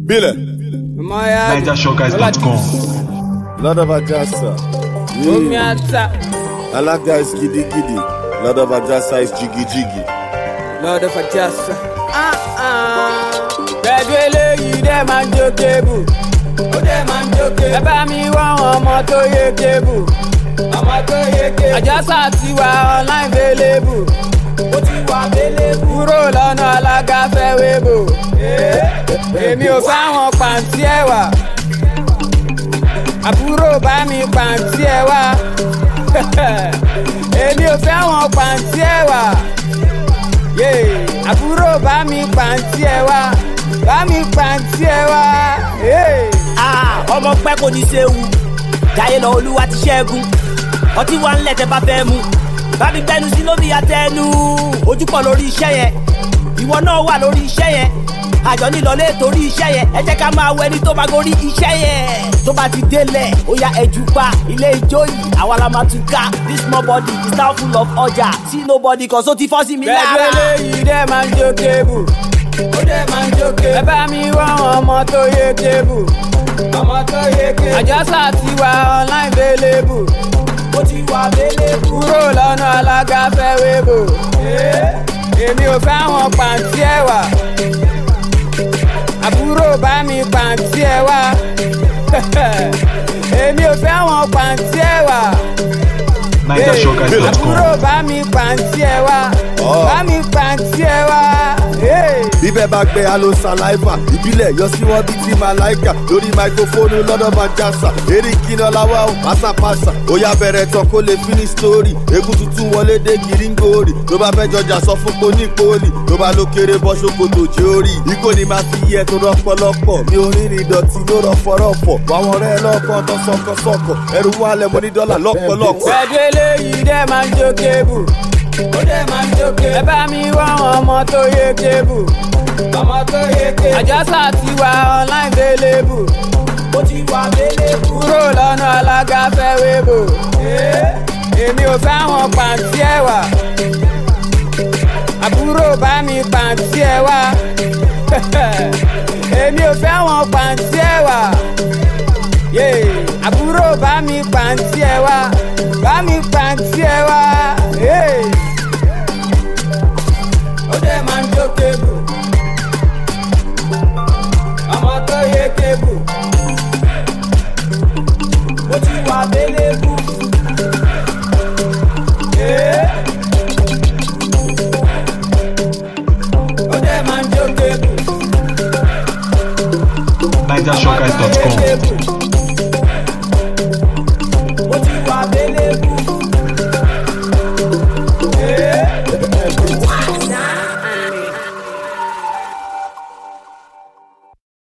Bile. NigerShowGuys.com. Lord of Ajasa. Alaga is giddy giddy. Lord of Ajasa is jiggy jiggy. Lord of Ajasa. Bedwele yi de man jokebu. O de man joke. Ẹ bá mi wá ọmọ tó yé kebu. Ọmọ tó yé kebu. Ajasa ti wà online available. Ó ti wà available. Kúrò lọ́nà alága fẹ́ wébò. Èmi ò fáwọn pàǹtí ẹ̀wà. Àbúrò bá mi pàǹtí ẹ̀wà. Èmi ò fáwọn pàǹtí ẹ̀wà. Àbúrò bá mi pàǹtí ẹ̀wà. Bá mi pàǹtí ẹ̀wà. Ọmọ pẹ́ kò ní séwu. Jayé lọ Olúwa ti ṣẹ́gun. Ọtí wa ń lẹ̀ tẹ́ bá fẹ́ mu. Bá mi gbẹnu sí lómi àtẹnu. Ojú pọ̀ lórí iṣẹ́ yẹn. Ìwọ náà wà lórí iṣẹ́ yẹn. Àjọ nílọlé torí iṣẹ́ yẹn. Ẹ jẹ́ ká máa wọ ẹni tó máa gorí iṣẹ́ yẹn. Tó bá ti délẹ̀, ó yá ẹjú pa. Ilé ijó yìí, àwa la máa tún ká. This small body is now full of ọjà. See nobody cause ó ti fọ́ sí mi lára. Bedwele yìí dẹ́ máa ń jó kébù. Ó dẹ́ máa ń jó kébù. Ẹ bá mi wá ọmọ tó yé kébù. Ọmọ tó yé kébù. Àjọsà ti wà online available. Ó ti wà available. Kúrò lọ́nà alága fẹ́ wébò. Èmi ò fáwọn pàǹtí ẹ̀wà. Àbúrò bá mi pàǹtí ẹ̀wà. Èmi ò fáwọn pàǹtí ẹ̀wà. NigerShowGuys.com. Àbúrò bá mi pàǹtí ẹ̀wà. Bá mi pàǹtí ẹ̀wà. Bíbẹ̀ bá gbé alo saliva. Ìbílẹ̀ yọ sí wọn bíi ti Malaika. Lórí máikrófóònù lọ́dọ̀ Manchasa. Eré kíná láwa ò pásápásá. Ó yá bẹ̀rẹ̀ tán kó lè finish story. Egun tuntun wọlé dé Gíríngòrì. Tó bá fẹ́ jọjà sọ fún poni poli. Tó bá ló kéré bọ́ ṣòkòtò jẹ́ orí. Ikó ni máa fi yẹ tó rọpọlọpọ̀. Mi ò rìnrìn ìdọ̀tí ló rọpọ̀rọpọ̀. Wàwọn ọ̀rẹ́ lọ́kàn tó sọ̀kọ̀sọ̀kọ̀. Ẹrù wálẹ̀ mo ní dọ́là lọ́pọ̀lọpọ̀. Bedwele yìí dẹ́ máa ń jó kébù. Ó dẹ́ máa ń jó kébù. Ẹ bá mi wá ọmọ tó yé kébù. Ọmọ tó yé kébù. Àjọsà ti wà online available. Ó ti wà available. Kúrò lọ́nà alága fẹ́ wébò. Èmi ò fáwọn pàǹtí ẹ̀wà. Àbúrò bá mi pàǹtí ẹ̀wà. Èmi ò fáwọn pàǹtí ẹ̀wà. Àbúrò bá mi pàǹtí ẹ̀wà. Bá mi pàǹtí ẹ̀wà. Ó dẹ́ máa ń jó kébù. Ọmọ tó yé kébù. Ó ti wà available. Ó dẹ́ máa ń jó kébù. NigerShowGuys.com. Ó ti wà available.